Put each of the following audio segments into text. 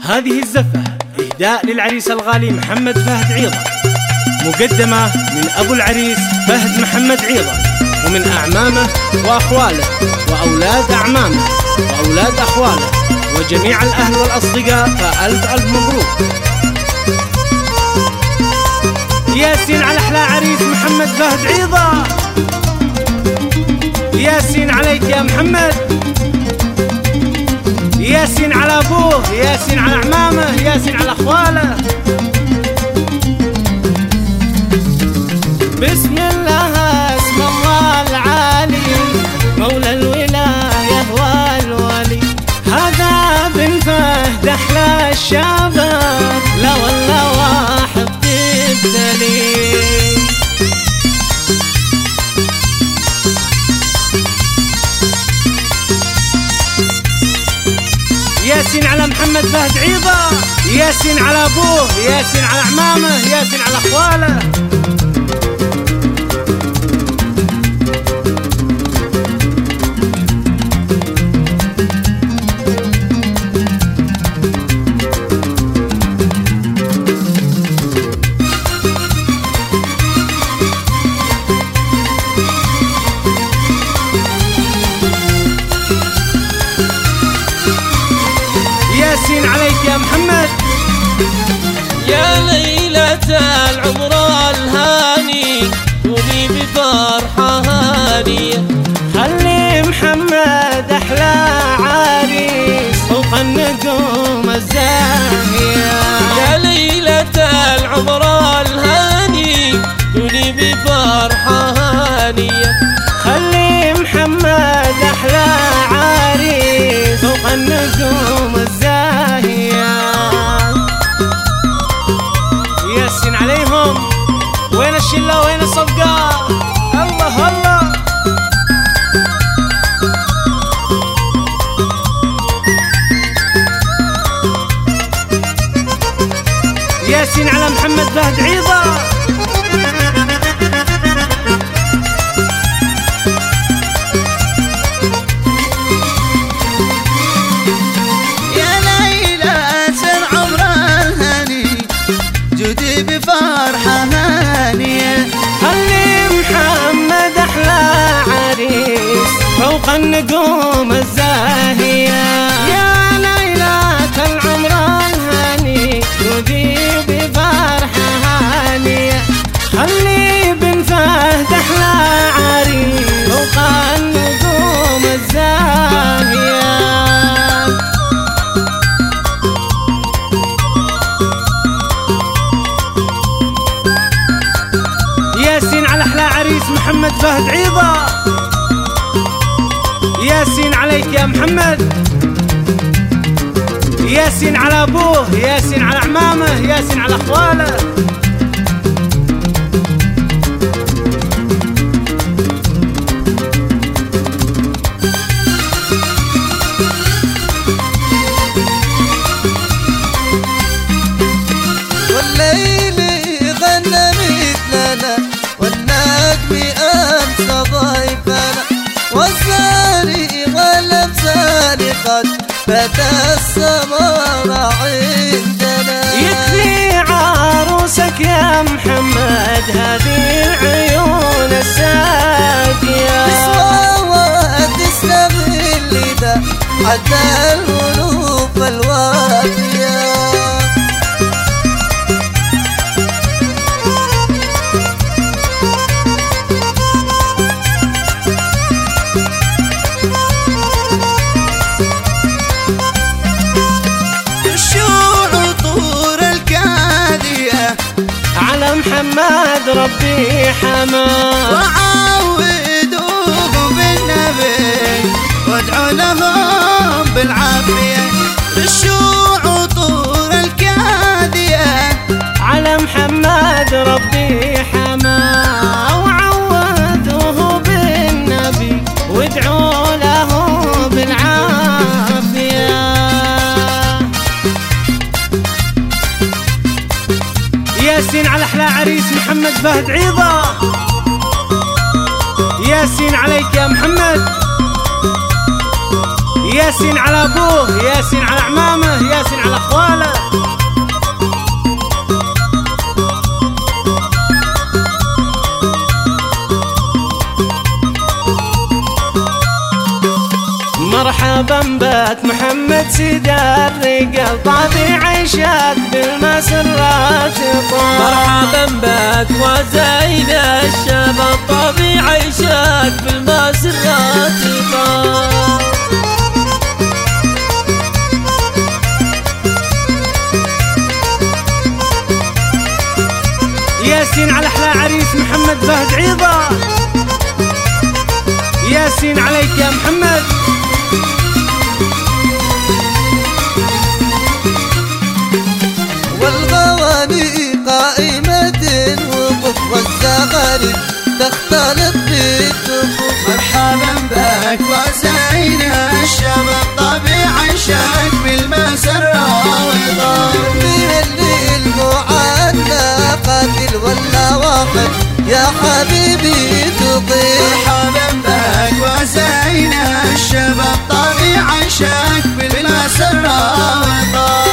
هذه الزفة إهداء للعريس الغالي محمد فهد عيضة، مقدمة من أبو العريس فهد محمد عيضة، ومن أعمامه وأخواله وأولاد أعمامه وأولاد أخواله وجميع الأهل والأصدقاء، فألف ألف مبروك. ياسين على أحلى عريس محمد فهد عيضة، ياسين عليك يا محمد، ياسين على أبوه، ياسين على أعمامه، ياسين على أخواله. بسم الله اسم الله العالي مولى الولاية والولي، هذا بن فهد أحلى الشباب، لا والله واحد الدليل. ياسين على محمد فهد عيضة، ياسين على أبوه، ياسين على أعمامه، ياسين على أخواله. ياسين عليك يا محمد، يا ليلة العمر الهاني قولي بفرحة هانية، خلي محمد أحلى عريس فوق النجوم الزاهية. يا ليلة العمر الهاني قولي بفرحة هانية، خلي محمد أحلى عريس فوق النجوم الزاهية. ياسين عليهم، وين الشلة وين الصفقة؟ الله الله. ياسين على محمد فهد عيضة، بفرحة هانية، خلي محمد أحلى عريس فوق النجوم الزاهية. يا ليلة العمر الهاني جودي بفرحة هانية، خلي بن فهد أحلى عريس فوق النجوم الزاهية. ياسين على أحلى عريس محمد فهد عيضة، ياسين عليك يا محمد، ياسين على أبوه، ياسين على أعمامه، ياسين على أخواله. والليل غنى مثلنا والنجم أمس ضيفنا، والزاري غلب زاري قد بدا السمر عندنا. يكفي عروسك يا محمد هذه العيون الساقية، تسوى وتستغل ذا حتى الألوف الوافية. على محمد ربي حماه، وعودوه بالنبي وادعوا لهم بالعافية، رشوا عطور الكادية. على محمد ربي حماه، وعودوه بالنبي وادعوا له بالعافية. ياسين على أحلى عريس محمد فهد عيضة، ياسين عليك يا محمد، ياسين على أبوه، ياسين على أعمامه، ياسين على اخواله. مرحبا بك محمد سيد الرجال، طابع عيشك بالمسرات طال. مرحبا بك وزين الشباب، طابع عيشك بالمسرات طال. ياسين على احلى عريس محمد فهد عيضة. ياسين عليك يا محمد. والغواني قائمة وقف والزغاريد تختلط بالدفوف. مرحبا بك وزين الشباب، طبيع عيشك بالمسرة وضال. من الليل معلقات ولا واحد يا حبيبي تطير. مرحبا بك وزين الشباب، طبيع عيشك بالمسرة وضال.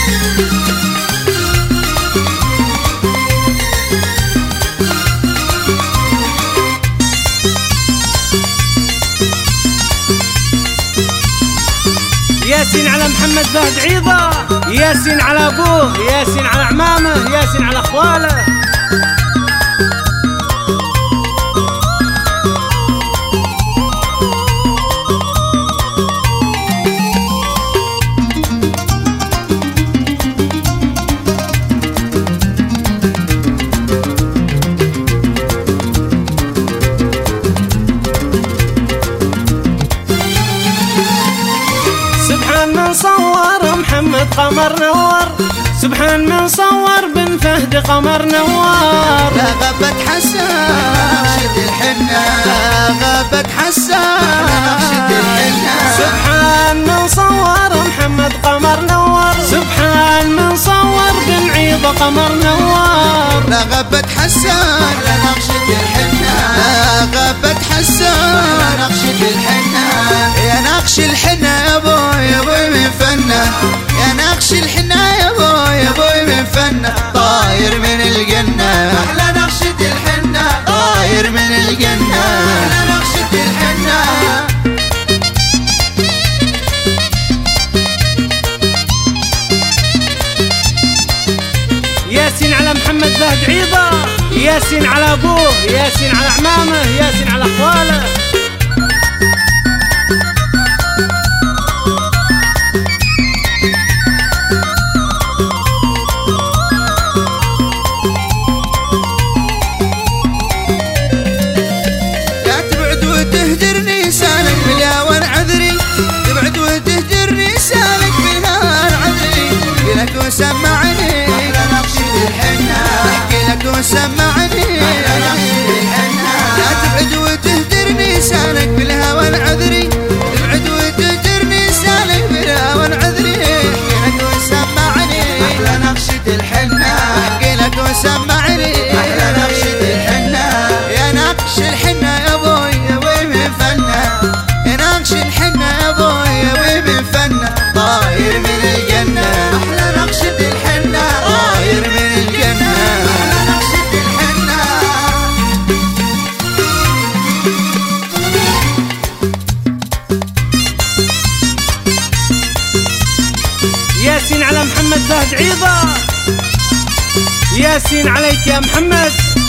ياسين على محمد فهد عيضة. ياسين على ابوه، ياسين على عمامه، ياسين على اخواله. من صور محمد قمر نور، سبحان من صور بن فهد قمر نور. لا غابت حسان نقشة الحنة، غابت حسان نقشة الحنة. سبحان من صور محمد قمر نور، سبحان من صور بن عيضة قمر نور. لا غابت حسان نقشة الحنة، غابت حسان نقشة الحنة. يا نقش الحنة يا بوي يا بوي من فنة، يا نقش الحنة يا بوي يا بوي من فنة. طاير من الجنة أحلى نقشة الحنة، طاير من الجنة أحلى نقشة الحنة. ياسين على محمد فهد عيضة. ياسين على ابوه، ياسين على عمامه، ياسين على اخواله. تهجرني سالك بالهوى عذري، تبعد وتهجرني سالك بالهوى عذري. احكي لك وسمعني احلى نقشة الحنة، احكي لك وسمعني احلى نقشة الحنة. لا تبعد وتهجرني سالك بالهوى عذري، تبعد وتهجرني سالك بالهوى عذري. احكي لك وسمعني احلى نقشة الحنة، احكي لك وسمعني احلى نقشة الحنة. يا نقش الحنة يا بوي يا بوي من فنة، يا نقش الحنة يا بوي يا بوي من فنة. طاير من الجنة أحلى نقشة الحنة، طاير من الجنة أحلى نقشة الحنة. ياسين على محمد فهد عيضة. ياسين عليك يا محمد.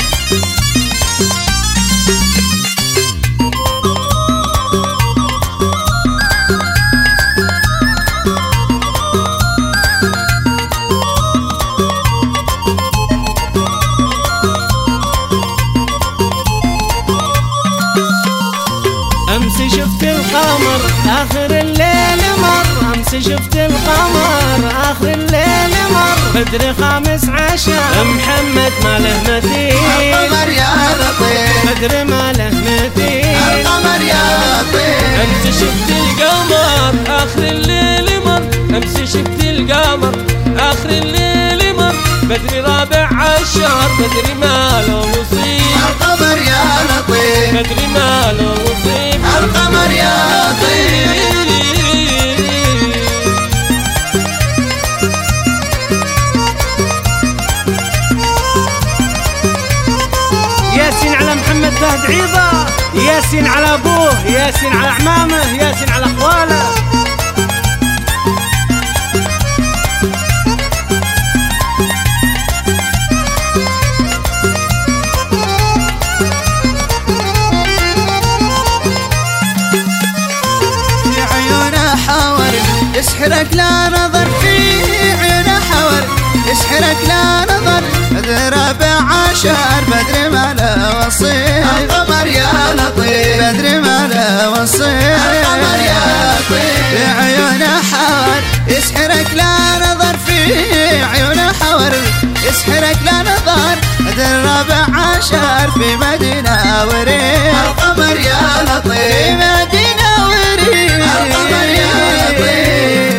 أمس شفت القمر آخر الليل مر، أمس شفت القمر آخر الليل مر. بدر 15 محمد ما له مثيل، القمر يا لطيف بدر ما له مثيل، القمر يا لطيف. أمس شفت القمر آخر الليل مر، أمس شفت القمر آخر الليل مر. بدر 14 بدر ما له وصيف، القمر يا لطيف بدر ما له وصيف. القمر يا لطيف. فهد عيضة، ياسين على ابوه، ياسين على اعمامه، ياسين على اخواله. يسحرك لا نظر في عيونه حور، يسحرك لا نظر ربع عشر بدر ما له وصيف القمر يا لطيف بدر ما له وصيف القمر يا لطيف في عيونه حور، يسحرك لا نظر في عيونه حور، يسحرك لا نظر ربع عشر في مدينة وريف القمر يا لطيف في مدينة وريف القمر يا لطيف.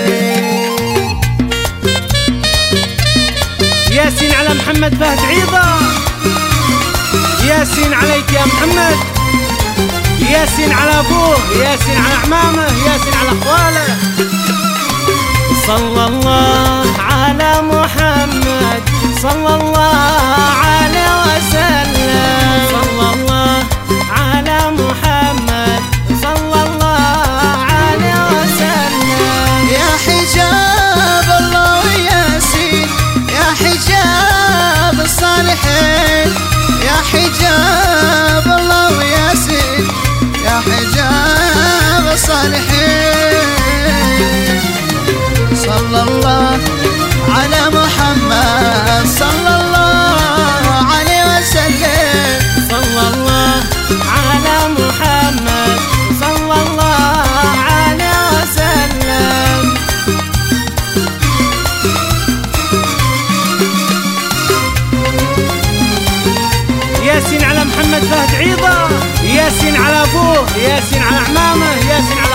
ياسين على محمد فهد عيضة، ياسين عليك يا محمد، ياسين على ابوه، ياسين على اعمامه، ياسين على اخواله. صلى الله على محمد، صلى الله عليه وسلم، صلى الله على محمد، صلى الله عليه وسلم. يا حجاب الله وياسين، يا حجاب الصالحين، يا حجاب الله وياسين، يا حجاب الصالحين. صلى الله على محمد، صلى الله عليه وسلم، صلى الله على محمد، صلى الله عليه وسلم. ياسين على محمد فهد عيضة، ياسين على ابوه، ياسين على اعمامه، ياسين على